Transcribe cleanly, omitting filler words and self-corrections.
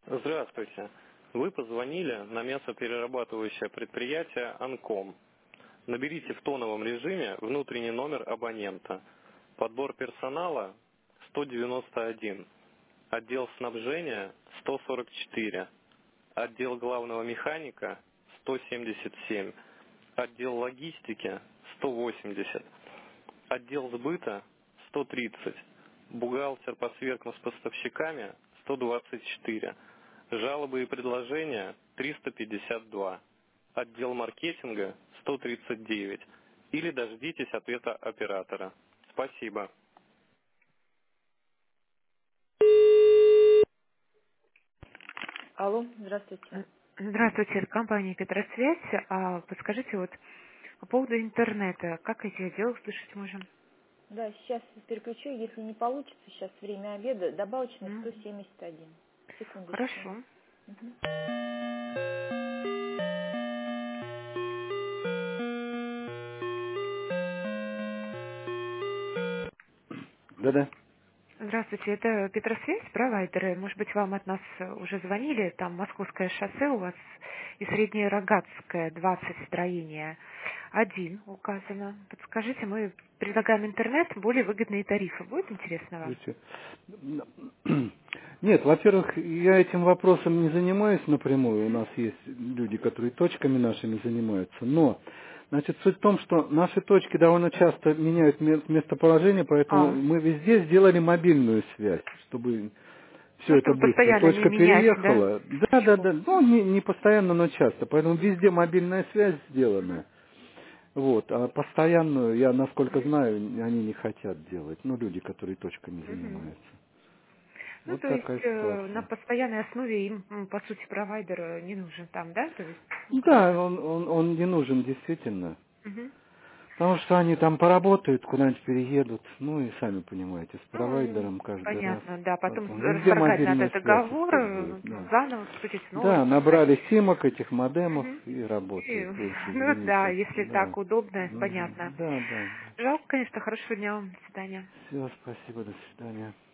Здравствуйте. Вы позвонили на мясоперерабатывающее предприятие «Анком». Наберите в тоновом режиме внутренний номер абонента. Подбор персонала 191. Отдел снабжения 144. Отдел главного механика 177. Отдел логистики 180. Отдел сбыта 130. Бухгалтер по сверкам с поставщиками 124. Жалобы и предложения 352. Отдел маркетинга 139. Или дождитесь ответа оператора. Спасибо. Алло, здравствуйте. Здравствуйте, это компания Петросвязь. Подскажите, вот по поводу интернета, как эти дела услышать можем? Да, сейчас переключу, если не получится, сейчас время обеда, добавочный М, 171. Секундочку. Хорошо. Мгм. Да-да. Здравствуйте, это Петросвязь, провайдеры. Может быть, вам от нас уже звонили, там Московское шоссе у вас и Среднее Рогатское, 20 строение, 1 указано. Подскажите, мы предлагаем интернет, более выгодные тарифы. Будет интересно вам? Слушайте, нет, во-первых, я этим вопросом не занимаюсь напрямую. У Мгм. нас есть люди, которые точками нашими занимаются. Но, значит, суть в том, что наши точки довольно часто меняют местоположение, поэтому А, мы везде сделали мобильную связь, чтобы ну, все это чтобы быстро. постоянно не Точка менять, да, переехала. Да, да, точку. да. Ну, не постоянно, но часто. Поэтому везде мобильная связь Мгм. сделана. Вот. А постоянную, я насколько знаю, они не хотят делать. Ну, люди, которые точками Мгм. занимаются. Ну, Вот то есть такая на ситуация. постоянной основе им, по сути, провайдер не нужен там, да? То есть Да, как-то. он не нужен действительно. Мгм. Потому что они там поработают, куда-нибудь переедут. Ну и сами понимаете, с Ну, провайдером каждый раз. понятно, да. Потом Потом везде расторгать надо мобильная связь договор, используют, да. заново вступить в новый Да, покупать. набрали симок этих модемов Мгм. и И, работают. Вы уж ну да, извините. если Да. так удобно, Мгм. понятно. Да, да, да. Жалко, конечно, хорошего дня вам. До свидания. Все, спасибо, до свидания.